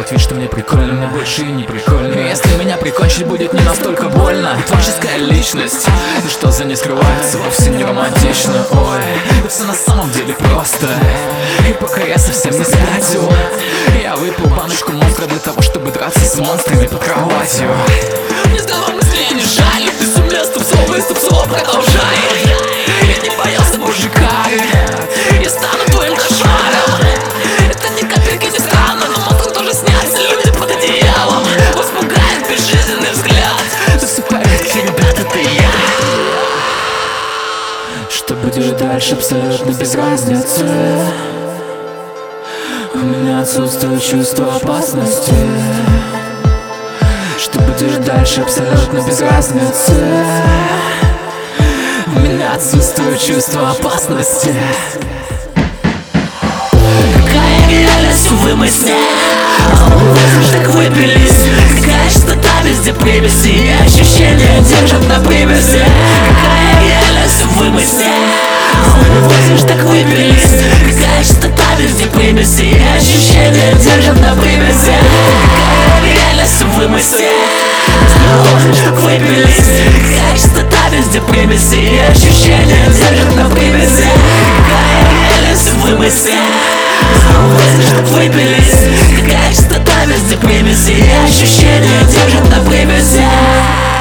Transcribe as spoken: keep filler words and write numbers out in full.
делать вид, что мне прикольно, мне больше и не прикольно. И если меня прикончить, будет не настолько больно. Творческая личность, ну что за ней скрывается, вовсе не романтично. Ой, да все на самом деле просто. И пока я совсем не спятил, я выпил баночку монстра для того, чтобы драться с монстрами под кроватью. Мне здраво мысли не жаль, ты сумел ступцов, выступцов, продолжай. Я не боялся мужика, я стану твоим кошмаром. Это ни капельки не странно, но монстры тоже снятся, люди под одеялом. Вас пугает безжизненный взгляд, да все в порядке, ребят, это я. Что будет дальше, абсолютно без разницы. У меня отсутствует чувство опасности. Что будет дальше, абсолютно без разницы. У меня отсутствует чувство опасности. Какая реальность в вымысле? Так выпились. Какая частота, везде примеси, и ощущения держат на привязи. Какая реальность в вымысле? Так выпились. Какая частота, везде примеси, и ощущения держат на привязи. Какая реальность в вымысле? Так выпились. Какая частота, везде примеси, и ощущения держат на привязи. Какая реальность в вымысле? Так выпились. Какая частота, везде примеси, и ощущения держат на привязи.